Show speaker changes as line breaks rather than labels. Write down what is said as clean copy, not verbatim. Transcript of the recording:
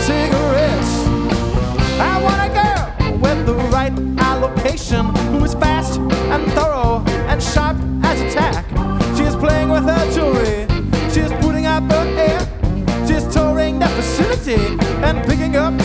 cigarettes. I want a girl with the right allocation, who is fast and thorough and sharp as a tack. She is playing with her jewelry, she is putting up her hair, she is touring the facility and picking up